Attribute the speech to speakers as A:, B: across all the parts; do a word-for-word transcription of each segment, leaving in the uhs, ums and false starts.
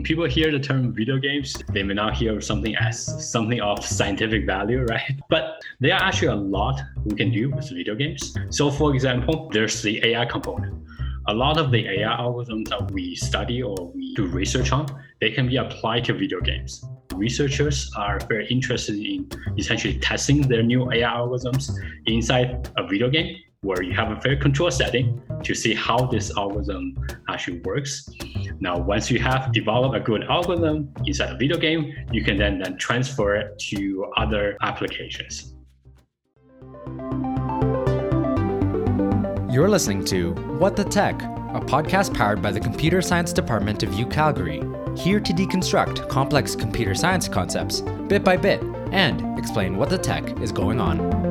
A: people hear the term video games, they may not hear something as something of scientific value, right? But there are actually a lot we can do with video games. So for example, there's the A I component. A lot of the A I algorithms that we study or we do research on, they can be applied to video games. Researchers are very interested in essentially testing their new A I algorithms inside a video game where you have a very controlled setting to see how this algorithm actually works. Now, once you have developed a good algorithm inside a video game, you can then, then transfer it to other applications.
B: You're listening to What the Tech, a podcast powered by the Computer Science Department of U Calgary, here to deconstruct complex computer science concepts bit by bit and explain what the tech is going on.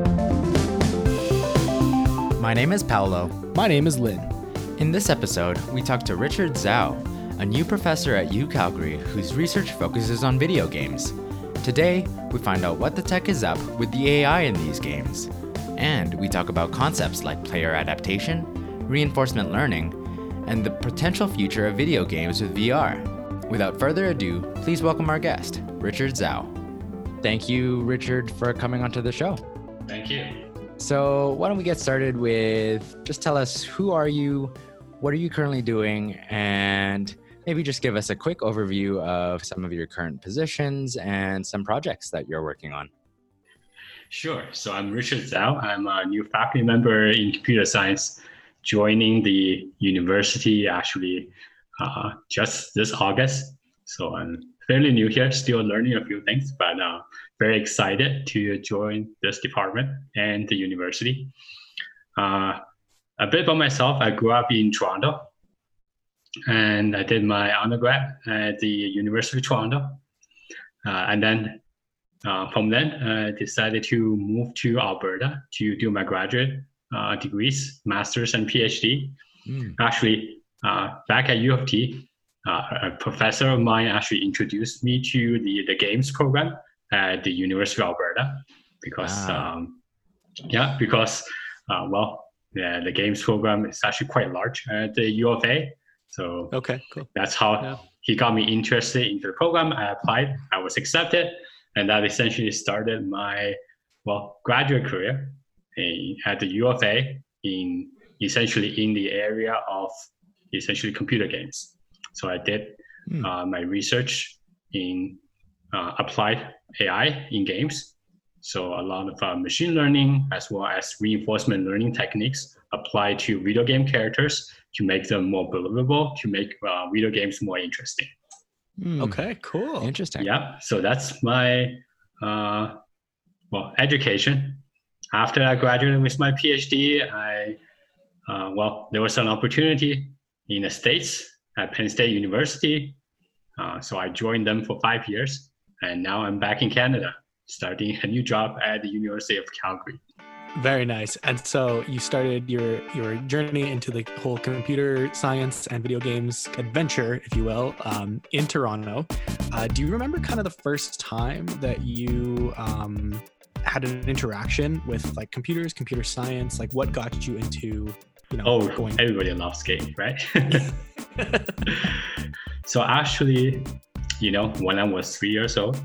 B: My name is Paolo.
C: My name is Lin.
B: In this episode, we talk to Richard Zhao, a new professor at U Calgary whose research focuses on video games. Today, we find out what the tech is up with the A I in these games. And we talk about concepts like player adaptation, reinforcement learning, and the potential future of video games with V R. Without further ado, please welcome our guest, Richard Zhao. Thank you, Richard, for coming onto the show.
A: Thank you.
B: So why don't we get started with just tell us who are you, what are you currently doing, and maybe just give us a quick overview of some of your current positions and some projects that you're working on.
A: Sure. So I'm Richard Zhao. I'm a new faculty member in computer science, joining the university actually uh, just this August. So I'm fairly new here, still learning a few things, but uh, very excited to join this department and the university. Uh, a bit about myself, I grew up in Toronto and I did my undergrad at the University of Toronto. Uh, and then uh, from then, I decided to move to Alberta to do my graduate uh, degrees, master's and PhD. Mm. Actually, uh, back at U of T, Uh, a professor of mine actually introduced me to the, the games program at the University of Alberta because, wow. um, yeah, because, uh, well, yeah, the games program is actually quite large at the U of A. So
C: okay, cool.
A: That's how
C: yeah.
A: he got me interested into the program. I applied, I was accepted, and that essentially started my, well, graduate career in, at the U of A in essentially in the area of essentially computer games. So I did mm. uh, my research in uh, applied A I in games. So a lot of uh, machine learning as well as reinforcement learning techniques applied to video game characters to make them more believable, to make uh, video games more interesting.
C: Mm. Okay, cool.
B: Interesting.
A: Yeah, so that's my, uh, well, education. After I graduated with my PhD, I, uh, well, there was an opportunity in the States at Penn State University. Uh, so I joined them for five years and now I'm back in Canada, starting a new job at the University of Calgary.
C: Very nice. And so you started your, your journey into the whole computer science and video games adventure, if you will, um, in Toronto. Uh, do you remember kind of the first time that you um, had an interaction with like computers, computer science? Like what got you into You know,
A: oh,
C: going-
A: everybody loves games, right? So actually, you know, when I was three years old,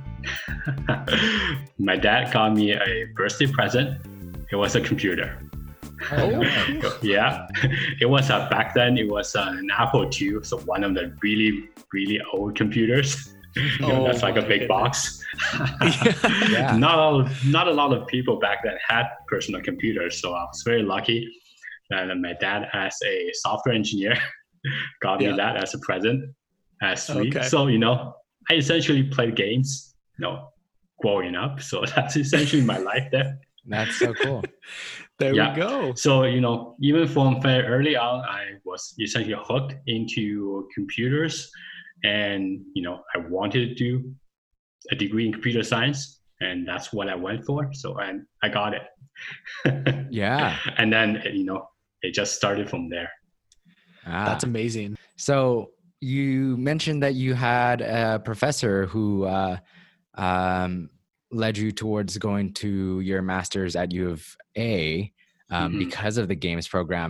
A: my dad got me a birthday present. It was a computer.
B: Oh,
A: yeah. It was a, back then, it was an Apple two. So one of the really, really old computers. You know,
C: oh,
A: that's like a big box.
B: yeah.
A: Not all, not a lot of people back then had personal computers. So I was very lucky. And my dad, as a software engineer, got
C: yeah.
A: me that as a present as sweet.
C: Okay.
A: So, you know, I essentially played games, you know, growing up. So that's essentially my life there.
B: That's so cool.
C: There
A: yeah.
C: we go.
A: So, you know, even from very early on, I was essentially hooked into computers and, you know, I wanted to do a degree in computer science and that's what I went for. So, and I got it.
B: Yeah.
A: And then, you know, it just started from there.
B: Ah.
C: That's amazing.
B: So you mentioned that you had a professor who uh, um, led you towards going to your master's at U of A um, mm-hmm. because of the games program.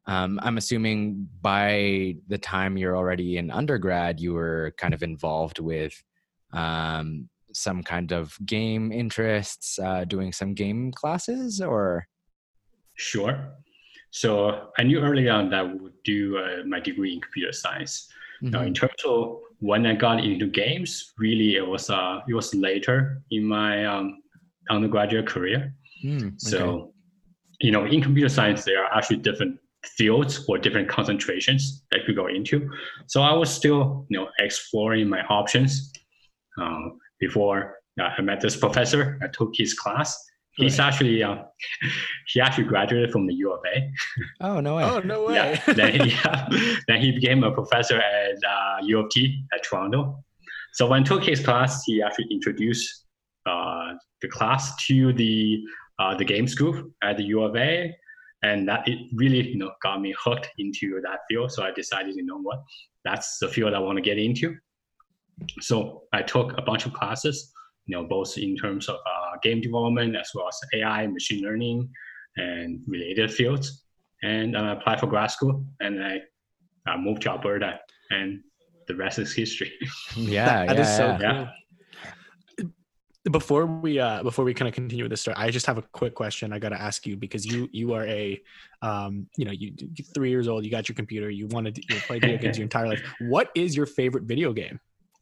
B: Um, I'm assuming by the time you're already in undergrad, you were kind of involved with um, some kind of game interests, uh, doing some game classes, or?
A: Sure. So I knew early on that I would do uh, my degree in computer science.
B: Mm-hmm.
A: Now, in terms of when I got into games, really it was uh, it was later in my um, undergraduate career.
B: Mm, okay.
A: So, you know, in computer science, there are actually different fields or different concentrations that you go into. So I was still, you know, exploring my options um, before uh, I met this professor. I took his class. He's right. actually uh, he actually graduated from the U of A.
B: Oh no way!
C: Oh no way!
A: Yeah. then, he, yeah, then he became a professor at uh, U of T at Toronto. So when I took his class, he actually introduced uh, the class to the uh, the games group at the U of A, and that it really you know got me hooked into that field. So I decided, you know what, that's the field I want to get into. So I took a bunch of classes, you know, both in terms of uh, game development as well as A I, machine learning, and related fields. And I uh, applied for grad school, and I uh, moved to Alberta, and the rest is history.
B: Yeah,
C: that
B: yeah,
C: is so
B: yeah.
C: cool. Before we uh, before we kind of continue with this story, I just have a quick question I got to ask you, because you you are a um, you know you you're three years old, you got your computer, you wanted to you play video games your entire life. What is your favorite video game?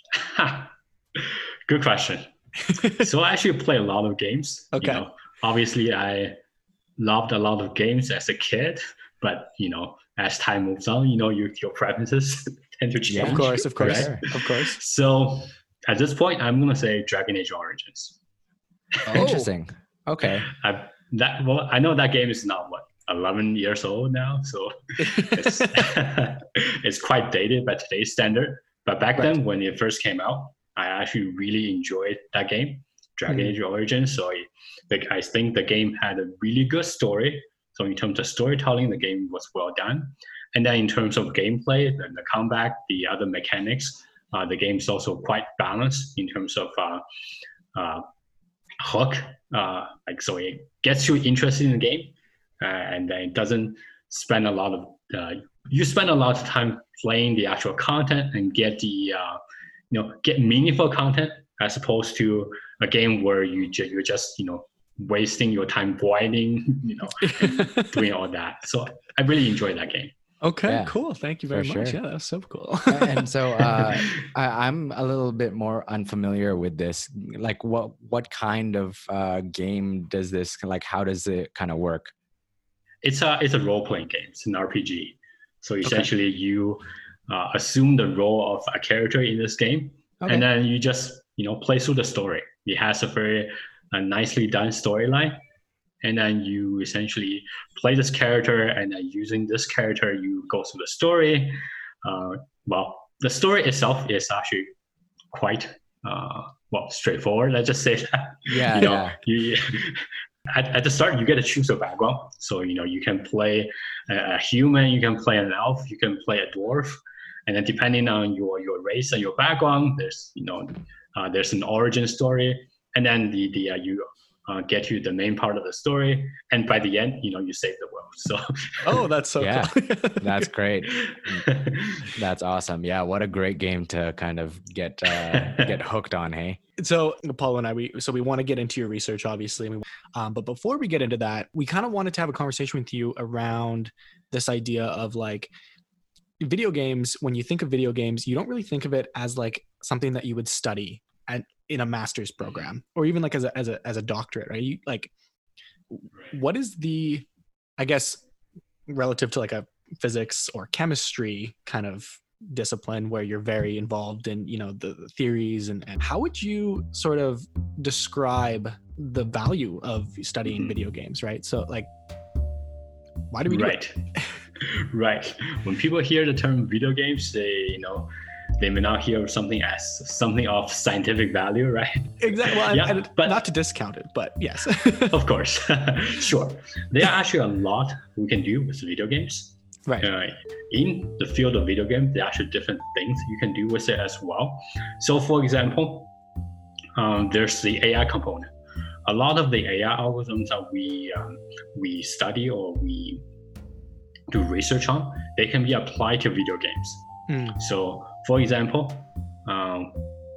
A: Good question. So I actually play a lot of games.
C: Okay.
A: You know, obviously, I loved a lot of games as a kid, but you know, as time moves on, you know, your your preferences tend to change.
C: Yeah, of course, of course,
A: right?
C: of course.
A: So at this point, I'm gonna say Dragon Age Origins.
B: Oh. Interesting. Okay.
A: I that well, I know that game is not what eleven years old now, so it's, it's quite dated by today's standard. But back right. then, when it first came out, I actually really enjoyed that game, Dragon mm. Age Origins. So I, like, I think the game had a really good story. So in terms of storytelling, the game was well done. And then in terms of gameplay, the, the combat, the other mechanics, uh, the game is also quite balanced in terms of uh, uh, hook. Uh, like so, it gets you interested in the game, uh, and then it doesn't spend a lot of. Uh, you spend a lot of time playing the actual content and get the. Uh, You know, get meaningful content as opposed to a game where you ju- you're just you know wasting your time grinding, you know, and doing all that. So I really enjoyed that game.
C: Okay,
B: yeah,
C: cool. Thank you very much.
B: Sure.
C: Yeah, that's so cool.
B: And so uh, I, I'm a little bit more unfamiliar with this. Like, what what kind of uh, game does this? Like, how does it kind of work?
A: It's a it's a role playing game. It's an R P G. So essentially, okay. you. Uh, assume the role of a character in this game, okay. and then you just you know play through the story. It has a very uh, nicely done storyline, and then you essentially play this character, and then using this character, you go through the story. Uh, well, the story itself is actually quite uh, well straightforward. Let's just say that.
B: Yeah,
A: you know,
B: yeah.
A: You, At, at the start, you get to choose a background. So, you know, you can play a, a human, you can play an elf, you can play a dwarf. And then depending on your, your race and your background, there's, you know, uh, there's an origin story. And then the, the uh, you uh, get to the main part of the story. And by the end, you know, you save the world. So,
C: oh, that's so
B: yeah,
C: cool.
B: That's great. That's awesome. Yeah. What a great game to kind of get, uh, get hooked on. Hey.
C: So Paul and I, we so we want to get into your research, obviously. We, um, but before we get into that, we kind of wanted to have a conversation with you around this idea of like video games. When you think of video games, you don't really think of it as like something that you would study at, in a master's program, or even like as a as a as a doctorate, right? You like, what is the, I guess, relative to like a physics or chemistry kind of discipline where you're very involved in, you know, the, the theories and, and how would you sort of describe the value of studying mm-hmm. video games, right? So like, why do we do
A: right.
C: it?
A: Right. When people hear the term video games, they, you know, they may not hear something as something of scientific value, right?
C: Exactly. Well,
A: yeah,
C: and,
A: but
C: not to discount it, but yes.
A: Of course. Sure. There are actually a lot we can do with video games.
C: Right.
A: Uh, in the field of video games, there are actually different things you can do with it as well. So for example, um, there's the A I component. A lot of the A I algorithms that we um, we study or we do research on, they can be applied to video games.
C: Mm.
A: So, for example, um,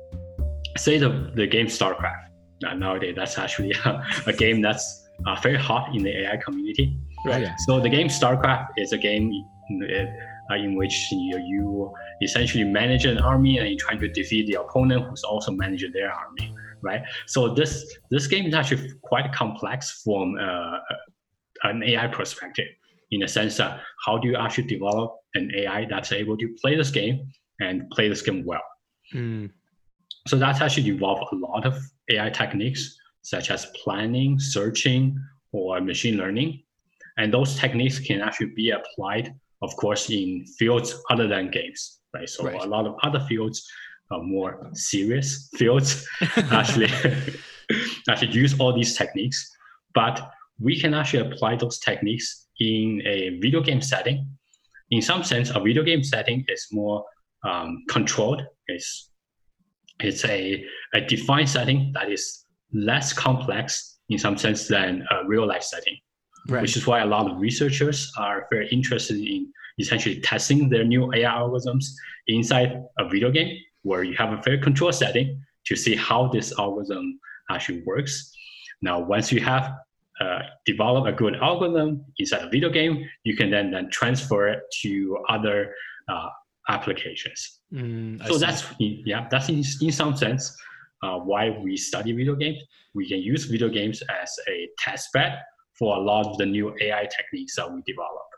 A: say the, the game StarCraft. Now, nowadays, that's actually a, a game that's uh, very hot in the A I community.
B: Right. Yeah.
A: So the game StarCraft is a game in, uh, in which you, you essentially manage an army and you're trying to defeat the opponent who's also managing their army, right? So this this game is actually quite complex from uh, an A I perspective, in the sense that how do you actually develop an A I that's able to play this game and play this game well?
C: Mm.
A: So that's actually involved a lot of A I techniques, such as planning, searching, or machine learning. And those techniques can actually be applied, of course, in fields other than games, right? So
C: Right.
A: a lot of other fields, uh, more serious fields, actually, actually use all these techniques. But we can actually apply those techniques in a video game setting. In some sense, a video game setting is more um, controlled. It's It's a, a defined setting that is less complex in some sense than a real life setting,
C: Right.
A: which is why a lot of researchers are very interested in essentially testing their new A I algorithms inside a video game where you have a very controlled setting to see how this algorithm actually works. Now, once you have uh, developed a good algorithm inside a video game, you can then, then transfer it to other uh, applications.
C: Mm, I
A: So
C: see.
A: that's yeah, that's in, in some sense uh, why we study video games. We can use video games as a test bed for a lot of the new A I techniques that we develop.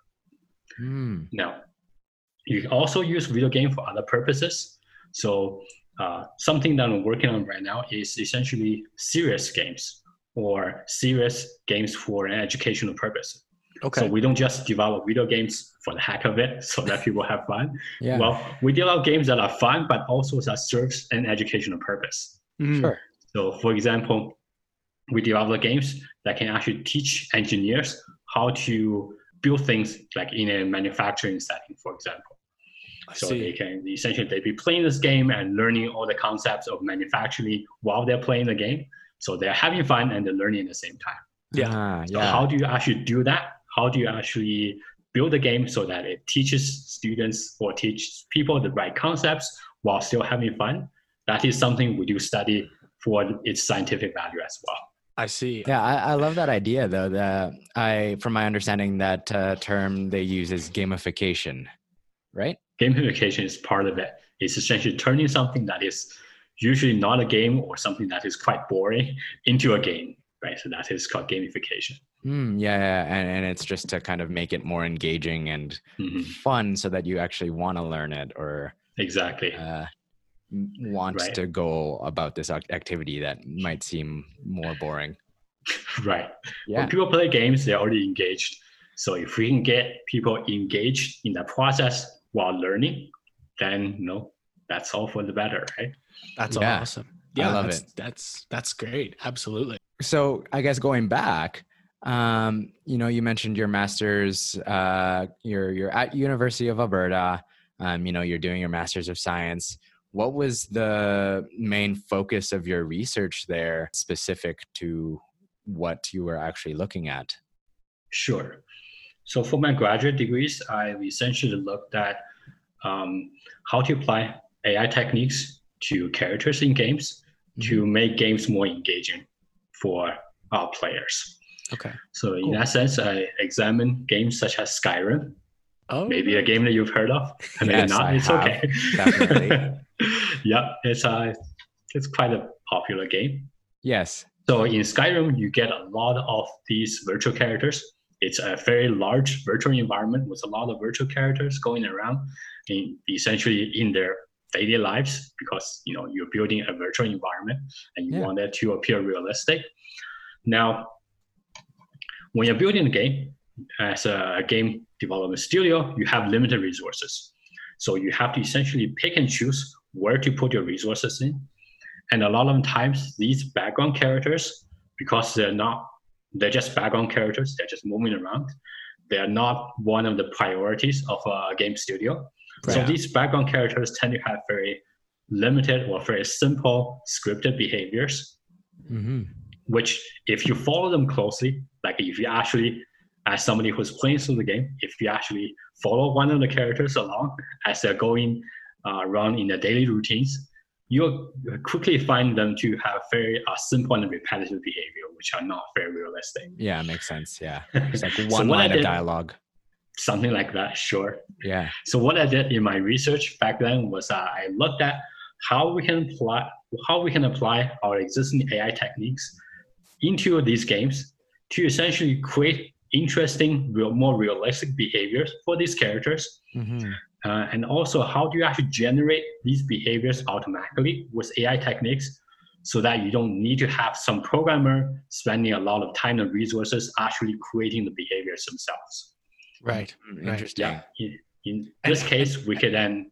B: Mm.
A: Now, you can also use video game for other purposes. So uh, something that I'm working on right now is essentially serious games or serious games for an educational purpose.
C: Okay.
A: So we don't just develop video games for the heck of it so that people have fun.
B: Yeah.
A: Well, we develop games that are fun, but also that serves an educational purpose.
C: Mm.
B: Sure.
A: So for example, we develop games that can actually teach engineers how to build things like in a manufacturing setting, for example.
C: I
A: So
C: see.
A: they can essentially they be playing this game and learning all the concepts of manufacturing while they're playing the game. So they're having fun and they're learning at the same time.
C: Yeah.
B: Ah,
A: So
B: yeah.
A: how do you actually do that? How do you actually build a game so that it teaches students or teaches people the right concepts while still having fun? That is something we do study for its scientific value as well.
C: I see.
B: Yeah, I, I love that idea though. That I, from my understanding, that uh, term they use is gamification, right?
A: Gamification is part of it. It's essentially turning something that is usually not a game or something that is quite boring into a game, right? So that is called gamification.
B: Mm, yeah, yeah. And, and it's just to kind of make it more engaging and
A: Mhm.
B: fun so that you actually want to learn it or
A: Exactly.
B: uh, m- want
A: Right.
B: to go about this ac- activity that might seem more boring.
A: Right.
B: Yeah.
A: When people play games, they're already engaged. So if we can get people engaged in the process while learning, then you know, that's all for the better, right?
C: That's
B: Yeah.
C: awesome.
B: I
C: Yeah,
B: love
C: that's,
B: it.
C: That's that's great. Absolutely.
B: So I guess going back, um, you know, you mentioned your master's, uh, you're, you're at University of Alberta, um, you know, you're doing your master's of science. What was the main focus of your research there specific to what you were actually looking at?
A: Sure. So for my graduate degrees, I essentially looked at um, how to apply A I techniques to characters in games to make games more engaging for our players.
C: Okay.
A: So in
C: Cool.
A: that sense, I examined games such as Skyrim,
C: Oh,
A: maybe a game that you've heard of, and maybe
B: Yes,
A: not.
B: I
A: It's
B: have,
A: okay.
B: definitely.
A: Yeah, it's a it's quite a popular game.
B: Yes.
A: So in Skyrim, you get a lot of these virtual characters. It's a very large virtual environment with a lot of virtual characters going around, in, essentially in their daily lives, because you know you're building a virtual environment and you
B: Yeah.
A: want it to appear realistic. Now, when you're building a game as a game development studio, you have limited resources. So you have to essentially pick and choose where to put your resources in. And a lot of times these background characters, because they're not, they're just background characters, they're just moving around. They're not one of the priorities of a game studio. So
C: Right.
A: these background characters tend to have very limited or very simple scripted behaviors,
B: Mm-hmm.
A: which if you follow them closely, like if you actually as somebody who's playing through the game, if you actually follow one of the characters along as they're going uh, around in their daily routines, you'll quickly find them to have very uh, simple and repetitive behavior, which are not very realistic.
B: Yeah, makes sense. Yeah. It's like one
A: So what I
B: line of
A: did-
B: dialogue.
A: Something like that, sure.
B: Yeah.
A: So what I did in my research back then was uh, I looked at how we can apply how we can apply our existing A I techniques into these games to essentially create interesting, real, more realistic behaviors for these characters.
B: Mm-hmm.
A: Uh, and also, how do you actually generate these behaviors automatically with A I techniques so that you don't need to have some programmer spending a lot of time and resources actually creating the behaviors themselves?
C: Right.
B: Mm,
C: Right.
B: Interesting.
A: Yeah. In, in this case, we can then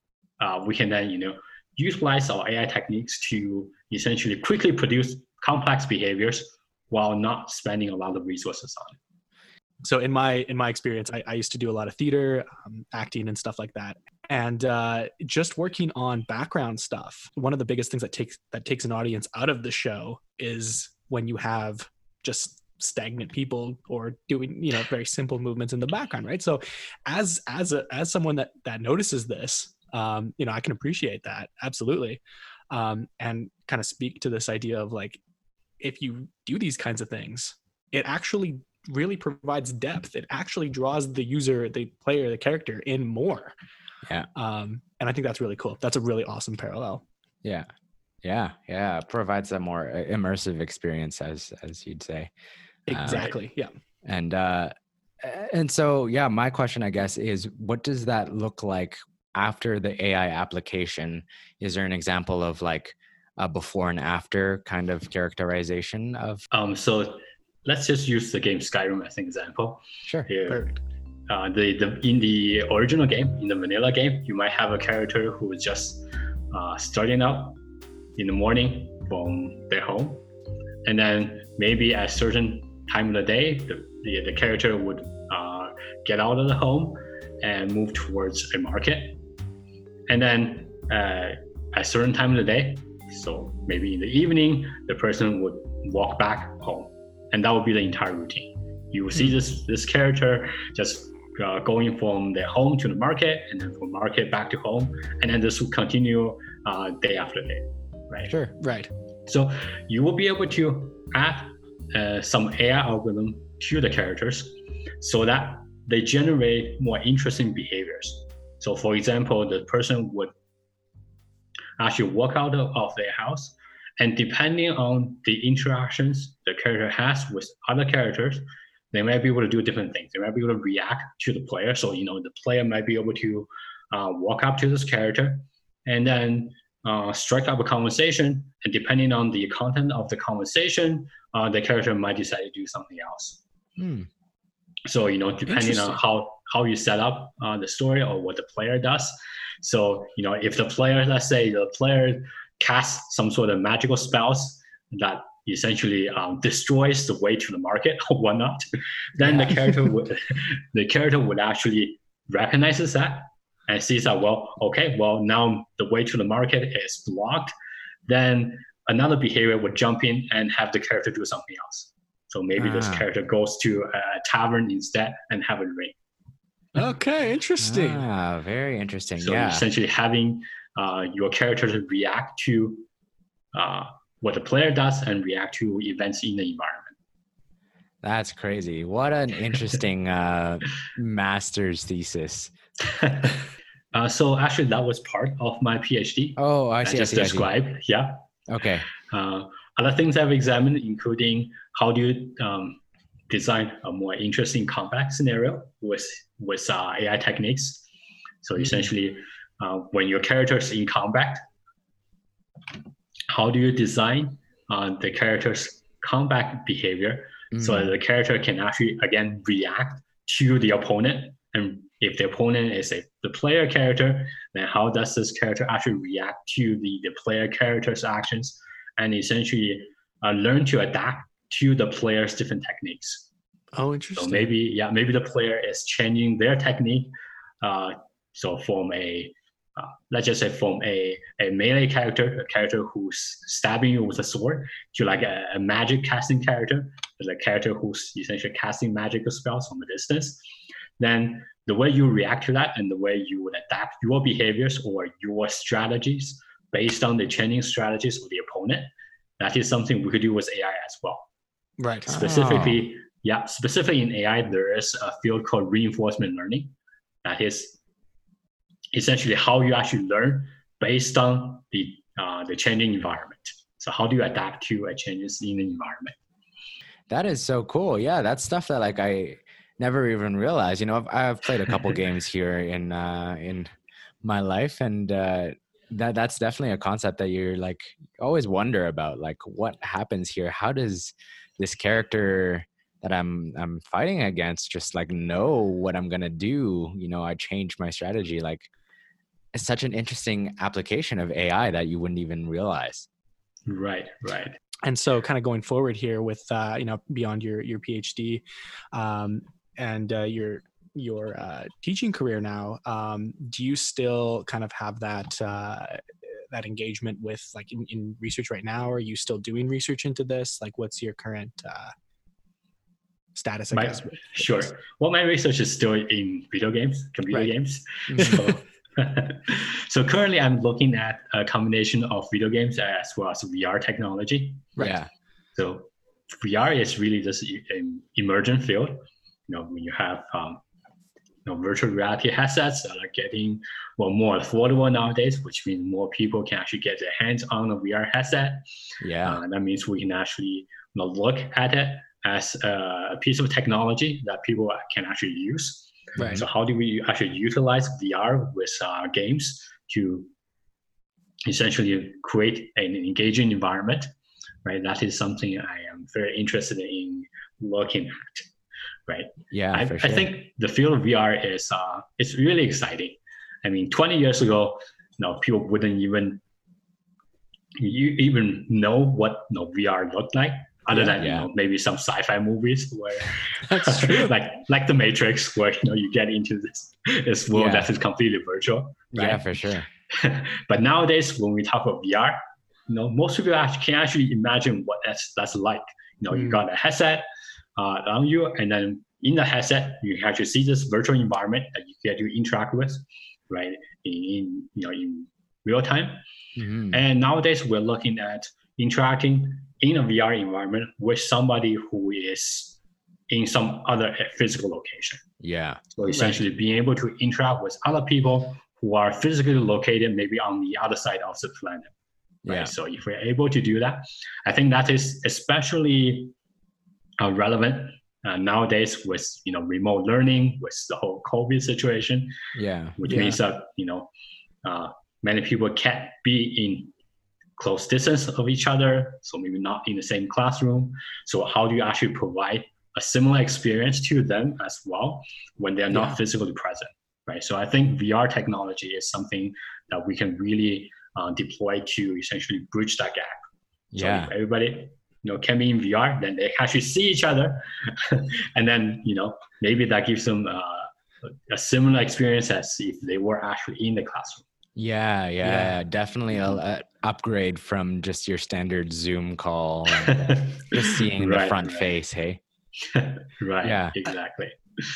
A: uh, we can then you know utilize our A I techniques to essentially quickly produce complex behaviors while not spending a lot of resources on it.
C: So in my in my experience, I, I used to do a lot of theater, um, acting, and stuff like that. And uh, just working on background stuff, one of the biggest things that takes that takes an audience out of the show is when you have just stagnant people or doing, you know, very simple movements in the background, right? So as as a as someone that that notices this, um, you know, I can appreciate that, absolutely, um, and kind of speak to this idea of like, if you do these kinds of things, it actually really provides depth. It actually draws the user, the player, the character in more.
B: Yeah.
C: Um, and I think that's really cool. That's a really awesome parallel.
B: Yeah. Yeah. Yeah. It provides a more uh, immersive experience, as as you'd say.
C: Exactly. Yeah.
B: And uh, and so yeah, my question, I guess, is what does that look like after the A I application? Is there an example of like a before and after kind of characterization of?
A: Um, so let's just use the game Skyrim as an example.
B: Sure.
A: Here,
C: Perfect.
A: uh, the, the in the original game, in the vanilla game, you might have a character who is just uh, starting out in the morning from their home, and then maybe at a certain time of the day, the, the, the character would uh, get out of the home and move towards a market, and then uh, at a certain time of the day, so maybe in the evening, the person would walk back home, and that would be the entire routine. You will see this this character just uh, going from their home to the market, and then from market back to home, and then this will continue uh, day after day, right?
B: Sure.
C: Right.
A: So you will be able to add uh, some A I algorithm to the characters so that they generate more interesting behaviors. So for example, the person would actually walk out of, of their house, and depending on the interactions the character has with other characters, they might be able to do different things. They might be able to react to the player. So, you know, the player might be able to uh, walk up to this character and then uh, strike up a conversation. And depending on the content of the conversation, uh, the character might decide to do something else.
B: Hmm.
A: So, you know, depending on
C: Interesting.
A: how, how you set up uh, the story or what the player does. So, you know, if the player, let's say the player casts some sort of magical spells that essentially um, destroys the way to the market or whatnot, then
B: Yeah.
A: the character would the character would actually recognizes that and sees that, well, okay, well, now the way to the market is blocked. Then another behavior would jump in and have the character do something else. So maybe this
B: Ah.
A: character goes to a tavern instead and have a drink.
C: Okay. Interesting.
B: Ah, very interesting.
A: So
B: yeah.
A: essentially having uh, your character to react to uh, what the player does and react to events in the environment.
B: That's crazy. What an interesting uh, master's thesis.
A: uh, so actually that was part of my PhD.
B: Oh, I
A: I
B: see. I
A: just
B: see, I see.
A: described. Yeah.
B: Okay.
A: Uh, other things I've examined, including how do you um, design a more interesting combat scenario with with uh, A I techniques. So
B: Mhm.
A: essentially, uh, when your character is in combat, how do you design uh, the character's combat behavior so
B: Mm.
A: that the character can actually again react to the opponent? And if the opponent is a the player character, then how does this character actually react to the, the player character's actions, and essentially uh, learn to adapt to the player's different techniques.
C: Oh,
A: So
C: interesting.
A: maybe, yeah, maybe the player is changing their technique. Uh, so from a, uh, let's just say from a, a melee character, a character who's stabbing you with a sword, to like a, a magic casting character as a character who's essentially casting magical spells from a distance, then the way you react to that and the way you would adapt your behaviors or your strategies based on the changing strategies of the opponent, that is something we could do with A I as well.
C: Right.
A: Specifically, oh. yeah, specifically in A I, there is a field called reinforcement learning. That is essentially how you actually learn based on the uh, the changing environment. So how do you adapt to a changes in the environment?
B: That is so cool. Yeah, that's stuff that like I never even realized. You know, I've, I've played a couple games here in uh, in my life, and uh, that that's definitely a concept that you're like always wonder about. Like, what happens here? How does this character that I'm I'm fighting against just like know what I'm gonna do? You know, I change my strategy. Like, it's such an interesting application of A I that you wouldn't even realize.
A: Right, right.
C: And so kind of going forward here with, uh, you know, beyond your, your PhD um, and uh, your your uh, teaching career now, um, do you still kind of have that uh, that engagement with like in, in research right now? Are you still doing research into this? Like, what's your current uh, status, I
A: my,
C: guess? With, with
A: sure.
C: this?
A: Well, my research is still in video games, computer
C: Right.
A: games. So, so currently I'm looking at a combination of video games as well as V R technology.
C: Right.
B: Yeah.
A: So V R is really just an emergent field. You know, when you have um, you know, virtual reality headsets that are getting well more affordable nowadays, which means more people can actually get their hands on a V R headset.
B: Yeah.
A: Uh, that means we can actually you know, look at it as a piece of technology that people can actually use.
C: Right.
A: So how do we actually utilize V R with uh, games to essentially create an engaging environment, right? That is something I am very interested in looking at, right?
B: Yeah,
A: I,
B: for sure.
A: I think the field of V R is uh, it's really exciting. I mean, twenty years ago, you know, people wouldn't even you even know what you know, V R looked like. Other than
B: yeah.
A: you know, maybe some sci-fi movies where
C: That's true.
A: like like the Matrix, where you know you get into this this world
B: Yeah.
A: that is completely virtual. Right?
B: Yeah, for sure.
A: But nowadays, when we talk about V R, you know, most people actually can actually imagine what that's that's like. You know,
C: Mm.
A: you got a headset uh, on you, and then in the headset, you can actually see this virtual environment that you get to interact with, right? In, in you know in real time.
B: Mhm.
A: And nowadays, we're looking at interacting in a V R environment with somebody who is in some other physical location.
B: Yeah.
A: So essentially being able to interact with other people who are physically located maybe on the other side of the planet. Right?
B: Yeah.
A: So if we're able to do that, I think that is especially uh, relevant uh, nowadays with you know remote learning, with the whole COVID situation,
B: Yeah.
A: which
C: Yeah.
A: means that you know uh, many people can't be in close distance of each other, so maybe not in the same classroom. So how do you actually provide a similar experience to them as well when they're not
C: Yeah.
A: physically present, right? So I think V R technology is something that we can really uh, deploy to essentially bridge that gap. So
B: Yeah.
A: if everybody you know can be in V R, then they actually see each other, and then you know maybe that gives them uh, a similar experience as if they were actually in the classroom.
B: Yeah, yeah,
C: Yeah.
B: definitely a, a upgrade from just your standard Zoom call, and, uh, just seeing the
A: Right,
B: front
A: right.
B: face. Hey,
A: Right.
B: Yeah.
A: Exactly.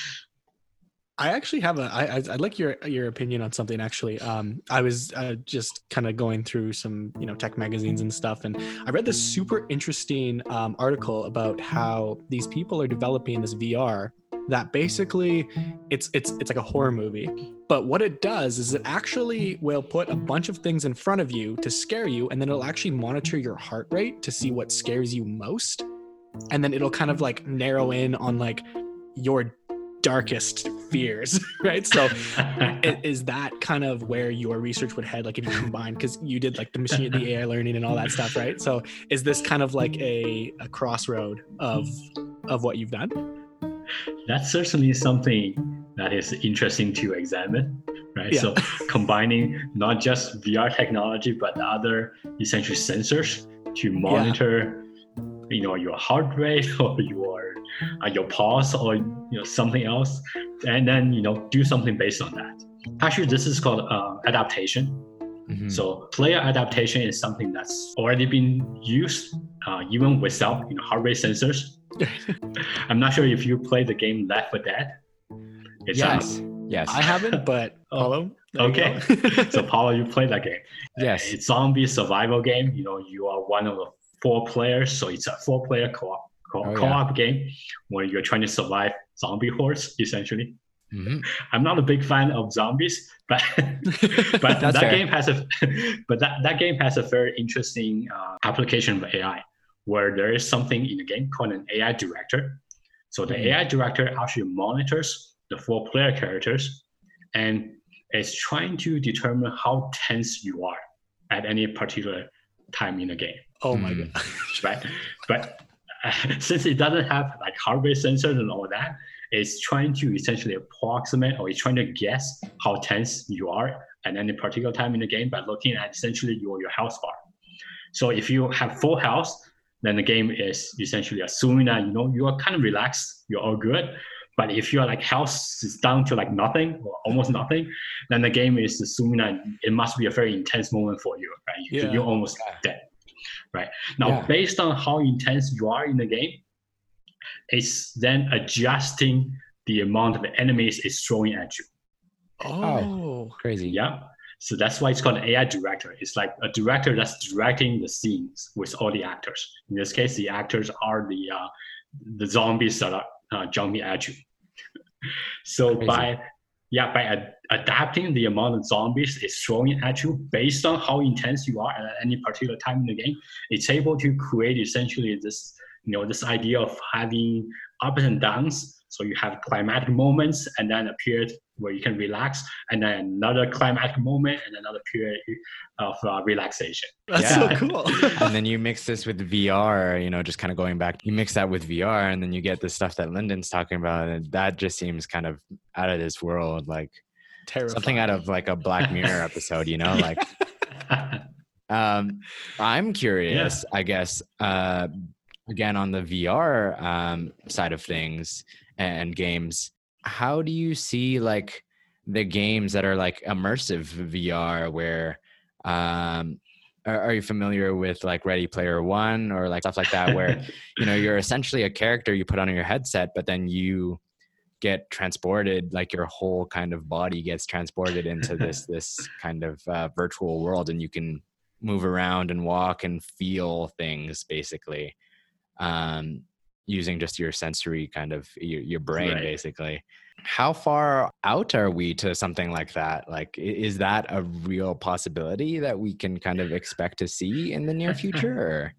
C: I actually have a. I, I I'd like your your opinion on something. Actually, um, I was uh, just kind of going through some you know tech magazines and stuff, and I read this super interesting um, article about how these people are developing this V R that basically it's it's it's like a horror movie. But what it does is it actually will put a bunch of things in front of you to scare you, and then it'll actually monitor your heart rate to see what scares you most, and then it'll kind of like narrow in on like your darkest fears, right? So i- is that kind of where your research would head, like if you combine, because you did like the machine, the A I learning and all that stuff, right? So is this kind of like a, a crossroad of of what you've done?
A: That's certainly something that is interesting to examine, right?
C: Yeah.
A: So combining not just V R technology, but other essentially sensors to monitor, you know, your heart rate or your uh, your pulse or you know something else, and then you know do something based on that. Actually, this is called uh, adaptation.
B: Mhm.
A: So player adaptation is something that's already been used uh, even without you know heart rate sensors I'm not sure if you played the game Left four Dead. It's
B: yes.
A: um,
B: Yes.
C: I haven't, but
A: Oh,
C: Paulo. there you
A: okay.
C: go.
A: So Paulo, you played that game.
B: Yes.
A: It's zombie survival game. You know, you are one of the four players, so it's a four-player co-op co-
B: Oh, yeah.
A: co-op game where you're trying to survive zombie hordes, essentially.
B: hmm
A: I'm not a big fan of zombies, but but
B: That's
A: that
B: fair.
A: game has a but that, that game has a very interesting uh, application of A I, where there is something in the game called an A I director. So the
B: Mhm.
A: A I director actually monitors the four player characters and is trying to determine how tense you are at any particular time in the game,
C: Oh my
B: Mm.
C: god.
A: right? But uh, since it doesn't have like hardware sensors and all that, it's trying to essentially approximate or it's trying to guess how tense you are at any particular time in the game by looking at essentially your, your health bar. So if you have full health, then the game is essentially assuming that you know you are kind of relaxed, you're all good. But if your like health is down to like nothing or almost nothing, then the game is assuming that it must be a very intense moment for you, right? You,
C: Yeah.
A: You're almost dead, right? Now,
B: Yeah.
A: based on how intense you are in the game, it's then adjusting the amount of enemies it's throwing at you.
C: Oh.
B: Crazy.
A: Yeah. So that's why it's called an A I director. It's like a director that's directing the scenes with all the actors. In this case, the actors are the uh, the zombies that are uh, jumping at you. So
B: Crazy.
A: by yeah by ad- adapting the amount of zombies it's throwing at you based on how intense you are at any particular time in the game, it's able to create essentially this you know this idea of having ups and downs. So you have climatic moments and then a period where you can relax, and then another climatic moment and another period of uh, relaxation.
C: That's
B: Yeah.
C: so cool.
B: And then you mix this with V R, you know, just kind of going back, you mix that with V R and then you get the stuff that Lyndon's talking about. And that just seems kind of out of this world, like
C: Terrifying.
B: something out of like a Black Mirror episode, you know, like, um, I'm curious, I guess, uh, again, on the V R um, side of things and games, how do you see like the games that are like immersive V R where, um, are, are you familiar with like Ready Player One or like stuff like that where, you know, you're essentially a character you put on your headset, but then you get transported, like your whole kind of body gets transported into this, this kind of uh, virtual world, and you can move around and walk and feel things basically. Um, using just your sensory kind of your, your brain,
A: Right.
B: basically. How far out are we to something like that? Like, i- is that a real possibility that we can kind of expect to see in the near future? Or?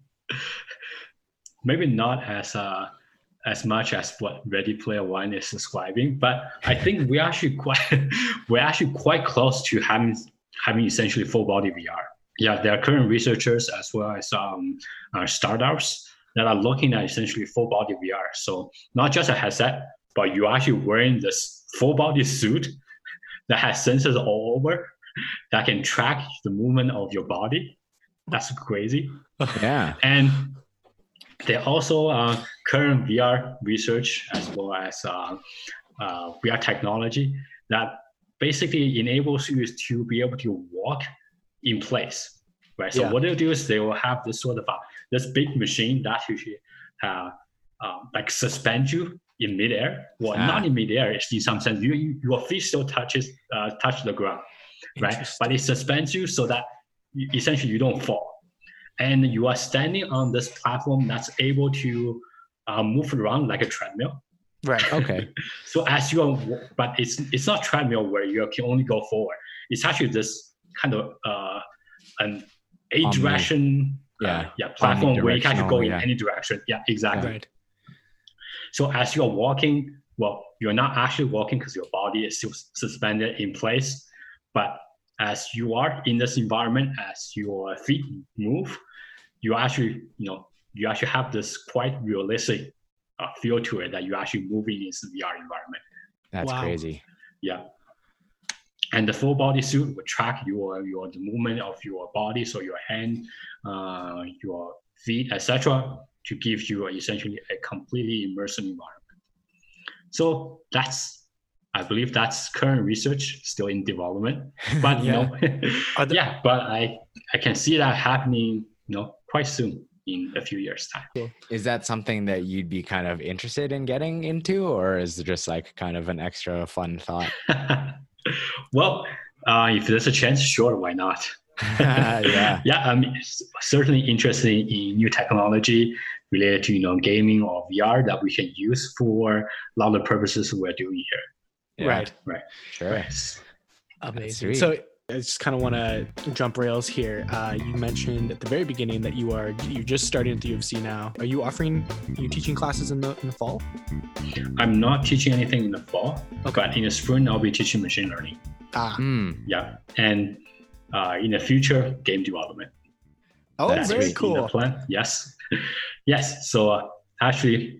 A: Maybe not as uh, as much as what Ready Player One is describing, but I think we're actually quite we're actually quite close to having having essentially full body V R. Yeah, there are current researchers as well as um, uh, startups that are looking at essentially full body V R. So not just a headset, but you're actually wearing this full body suit that has sensors all over that can track the movement of your body. That's crazy.
B: Yeah.
A: And there are also uh, current V R research as well as uh, uh, V R technology that basically enables you to be able to walk in place, right? So
C: Yeah.
A: what they'll do is they will have this sort of uh, this big machine that usually uh, uh, like suspend you in midair. Well,
B: Ah.
A: not in midair. It's in some sense you, you, your feet still touches uh, touch the ground, right?
C: Interesting.
A: But it suspends you so that you, essentially you don't fall. And you are standing on this platform that's able to uh, move around like a treadmill.
C: Right.
B: Okay.
A: So as you are, but it's it's not treadmill where you can only go forward. It's actually this kind of uh, an a
B: Omni-
A: direction,
B: yeah.
A: uh, yeah, platform where you can actually go in
B: Omnidirectional, yeah.
A: any direction. Yeah, exactly.
C: Right.
A: So as you're walking, well, you're not actually walking because your body is still suspended in place, but as you are in this environment, as your feet move, you actually, you know, you actually have this quite realistic uh, feel to it that you're actually moving in this V R environment.
B: That's
C: Wow.
B: crazy.
A: Yeah. And the full body suit will track your your the movement of your body, so your hand, uh, your feet, et cetera, to give you essentially a completely immersive environment. So that's, I believe that's current research still in development, but you
B: Yeah.
A: know,
C: Are the-
A: yeah, but I I can see that happening, you know, quite soon. in a few years' time.
B: Is that something that you'd be kind of interested in getting into, or is it just like kind of an extra fun thought?
A: Well, uh, if there's a chance, sure, why not?
B: Yeah.
A: Yeah, I'm certainly interested in new technology related to, you know, gaming or V R that we can use for a lot of purposes we're doing here.
B: Yeah.
C: Right.
A: Right.
B: Sure.
A: Right.
C: Amazing. So I just kind of want to jump rails here. Uh, you mentioned at the very beginning that you are you're just starting at the U of C now. Are you offering are you teaching classes in the in the fall?
A: I'm not teaching anything in the fall, okay. But in the spring I'll be teaching machine learning.
C: Ah.
B: Mm.
A: Yeah, and uh, in the future, game development.
C: Oh,
A: That's
C: very cool.
A: In the plan. Yes, yes. So uh, actually,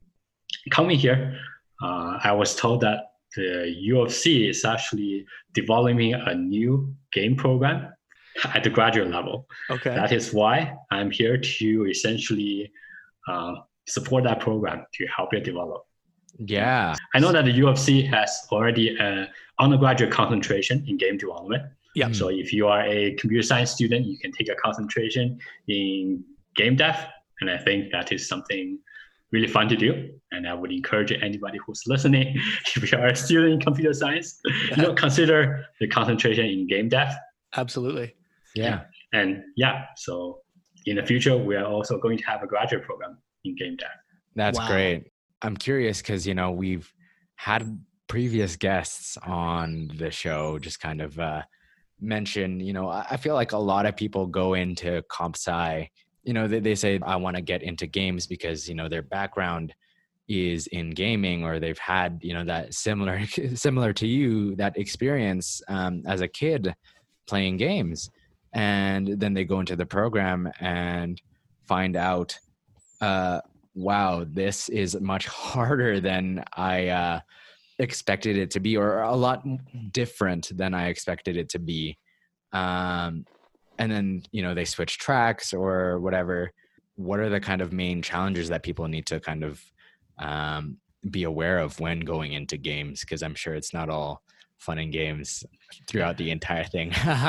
A: coming here, uh, I was told that the U of C is actually developing a new game program at the graduate level.
C: Okay.
A: That is why I'm here to essentially uh, support that program to help it develop.
B: Yeah.
A: I know that the U of C has already an undergraduate concentration in game development.
C: Yeah.
A: So if you are a computer science student, you can take a concentration in game dev. And I think that is something really fun to do. And I would encourage anybody who's listening, if you are a student in computer science, you know, consider the concentration in game dev.
C: Absolutely.
B: Yeah.
A: And yeah, so in the future, we are also going to have a graduate program in game dev.
B: That's
C: Wow.
B: great. I'm curious because, you know, we've had previous guests on the show just kind of uh, mention, you know, I feel like a lot of people go into comp sci, you know, they, they say, I want to get into games because, you know, their background is in gaming, or they've had, you know, that similar, similar to you, that experience um, as a kid playing games. And then they go into the program and find out, uh, wow, this is much harder than I uh, expected it to be, or a lot different than I expected it to be. Um, and then, you know, they switch tracks or whatever. What are the kind of main challenges that people need to kind of um, be aware of when going into games? Because I'm sure it's not all fun and games throughout the entire thing.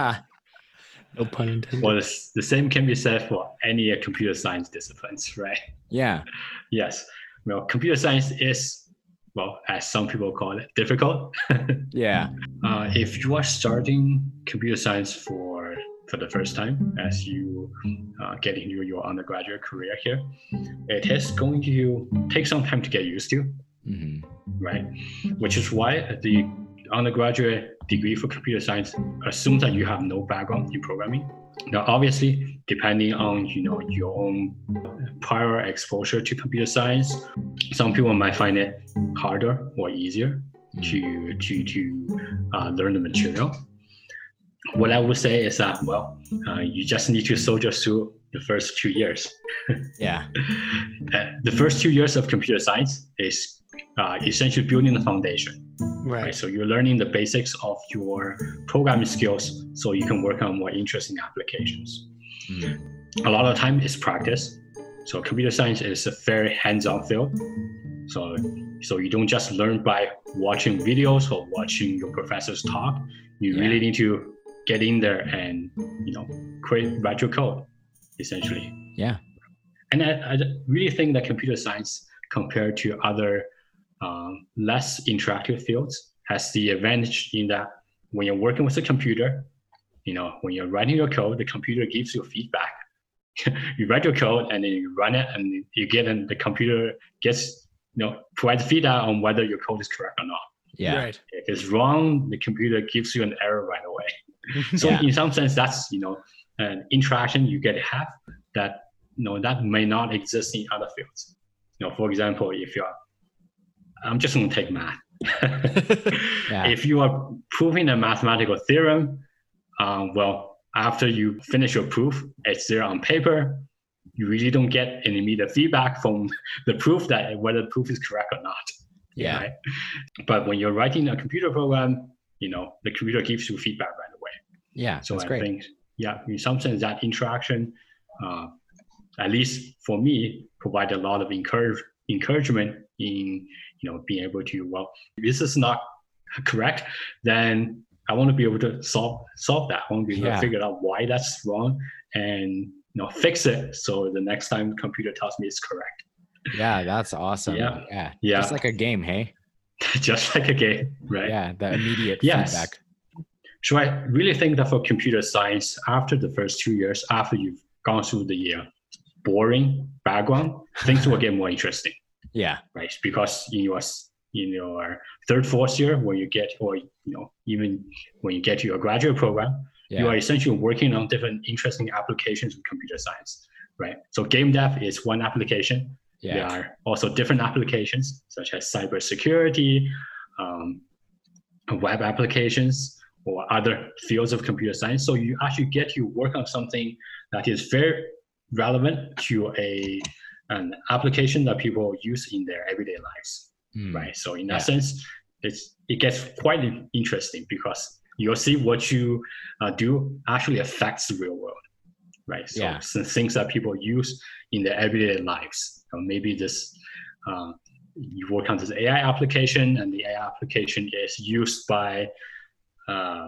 C: No pun intended.
A: Well, the, the same can be said for any uh, computer science disciplines, right?
B: Yeah.
A: Yes. Well, computer science is, well, as some people call it, difficult.
B: Yeah.
A: Uh, if you are starting computer science for for the first time, as you uh, get into your undergraduate career here, it is going to take some time to get used to,
B: Mm-hmm.
A: right? Which is why the undergraduate degree for computer science assumes that you have no background in programming. Now, obviously, depending on, you know, your own prior exposure to computer science, some people might find it harder or easier mm-hmm. to to to uh, learn the material. What I would say is that, well, uh, you just need to soldier through the first two years.
B: Yeah.
A: uh, the first two years of computer science is uh, essentially building the foundation.
C: Right.
A: Right. So you're learning the basics of your programming skills so you can work on more interesting applications. Mm-hmm. A lot of the time it's practice. So computer science is a very hands-on field. So, so you don't just learn by watching videos or watching your professors talk. You yeah. really need to get in there and, you know, create write your code, essentially.
B: Yeah.
A: And I, I really think that computer science, compared to other um, less interactive fields, has the advantage in that when you're working with a computer, you know, when you're writing your code, the computer gives you feedback. You write your code and then you run it, and you get, and the computer gets, you know, provides feedback on whether your code is correct or not.
B: Yeah.
C: Right.
A: If it's wrong, the computer gives you an error right away. So
B: yeah.
A: in some sense, that's, you know, an interaction you get to have that, you know, that may not exist in other fields. You know, for example, if you're, I'm just going to take math. yeah. If you are proving a mathematical theorem, um, well, after you finish your proof, it's there on paper. You really don't get any immediate feedback from the proof that whether the proof is correct or not.
B: Yeah.
A: Right? But when you're writing a computer program, you know, the computer gives you feedback right away.
B: Yeah.
A: So
B: that's
A: I
B: great.
A: think, yeah, in some sense, that interaction, uh, at least for me, provide a lot of encourage, encouragement in, you know, being able to, well, if this is not correct, then I want to be able to solve solve that. I want to be able
B: yeah.
A: to figure out why that's wrong and you know, fix it so the next time the computer tells me it's correct.
B: Yeah, that's awesome.
A: Yeah.
B: Yeah.
A: Yeah.
B: Just like a game, hey?
A: Just like a game, right?
B: Yeah, the immediate
A: yes.
B: feedback.
A: So I really think that for computer science, after the first two years, after you've gone through the uh, boring background, things will get more interesting.
B: Yeah.
A: Right. Because in your in your third, fourth year, when you get, or you know, even when you get to your graduate program, yeah. you are essentially working on different interesting applications of computer science. Right. So game dev is one application. Yeah. There are also different applications such as cybersecurity, um, web applications, or other fields of computer science. So you actually get to work on something that is very relevant to a an application that people use in their everyday lives, mm. right? So in that yeah. sense, it's it gets quite interesting because you'll see what you uh, do actually affects the real world, right? So yeah. some things that people use in their everyday lives. So maybe this, uh, you work on this A I application, and the A I application is used by uh,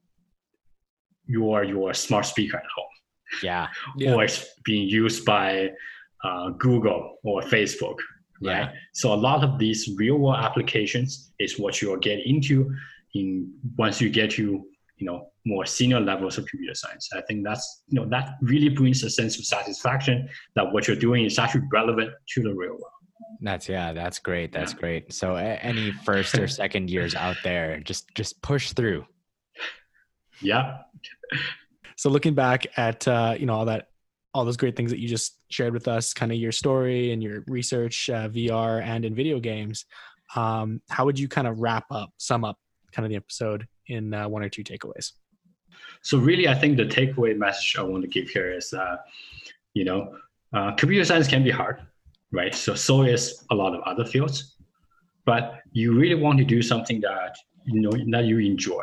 A: your your smart speaker at home.
B: Yeah.
A: yeah. Or it's being used by uh, Google or Facebook, right? Yeah. So a lot of these real world applications is what you'll get into in once you get to, you know, more senior levels of computer science. I think that's, you know, that really brings a sense of satisfaction that what you're doing is actually relevant to the real world.
B: That's, yeah, that's great. That's yeah. great. So any first or second years out there, just, just push through.
A: Yeah.
C: So looking back at, uh, you know, all that, all those great things that you just shared with us, kind of your story and your research, uh, V R and in video games, um, how would you kind of wrap up, sum up kind of the episode in uh, one or two takeaways?
A: So really, I think the takeaway message I want to give here is, uh, you know, uh, computer science can be hard, right? So, so is a lot of other fields, but you really want to do something that, you know, that you enjoy.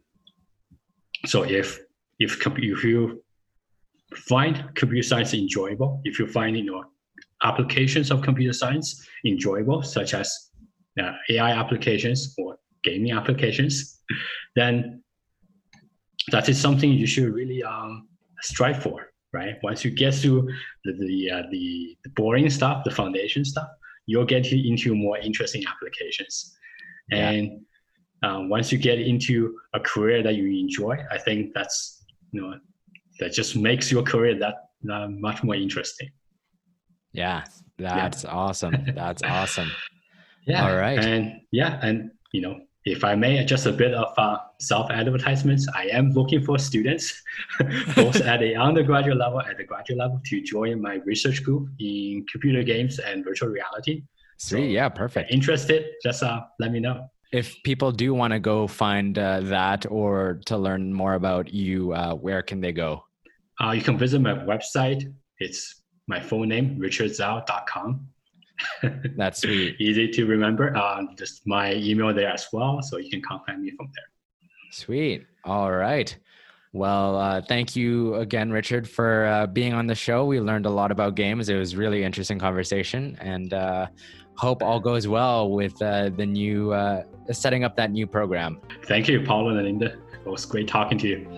A: So if, if, if you find computer science enjoyable, if you find, you know, applications of computer science enjoyable, such as uh, A I applications or gaming applications, then that is something you should really um, strive for, right? Once you get through the the, uh, the the boring stuff, the foundation stuff, you'll get into more interesting applications. Yeah. And uh, once you get into a career that you enjoy, I think that's, you know, that just makes your career that uh, much more interesting.
B: Yeah, that's yeah. awesome. That's awesome.
A: Yeah.
B: All right.
A: And yeah, and you know, if I may, just a bit of uh, self-advertisements. I am looking for students, both at the undergraduate level, at the graduate level, to join my research group in computer games and virtual reality.
B: Sweet, so
A: yeah,
B: perfect.
A: Interested? Just uh, let me know.
B: If people do want to go find uh, that or to learn more about you, uh, where can they go?
A: Uh, you can visit my website. It's my full name, richard zhao dot com.
B: That's sweet.
A: Easy to remember. Uh, just my email there as well, so you can contact me from there.
B: Sweet. All right. Well, uh, thank you again, Richard, for uh, being on the show. We learned a lot about games. It was really interesting conversation, and uh, hope all goes well with uh, the new uh, setting up that new program.
A: Thank you, Paul and Linda. It was great talking to you.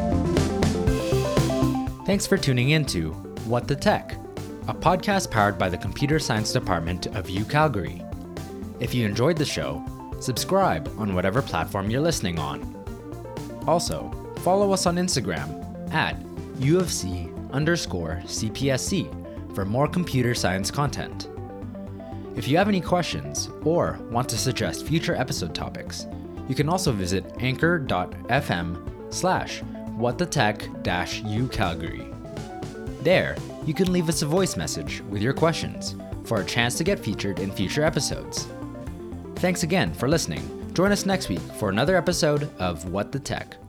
B: Thanks for tuning in to What the Tech, a podcast powered by the Computer Science Department of U Calgary. If you enjoyed the show, subscribe on whatever platform you're listening on. Also, follow us on Instagram at U of C underscore C P S C for more computer science content. If you have any questions or want to suggest future episode topics, you can also visit anchor.fm slash whatthetech dash U Calgary. There, you can leave us a voice message with your questions for a chance to get featured in future episodes. Thanks again for listening. Join us next week for another episode of What the Tech.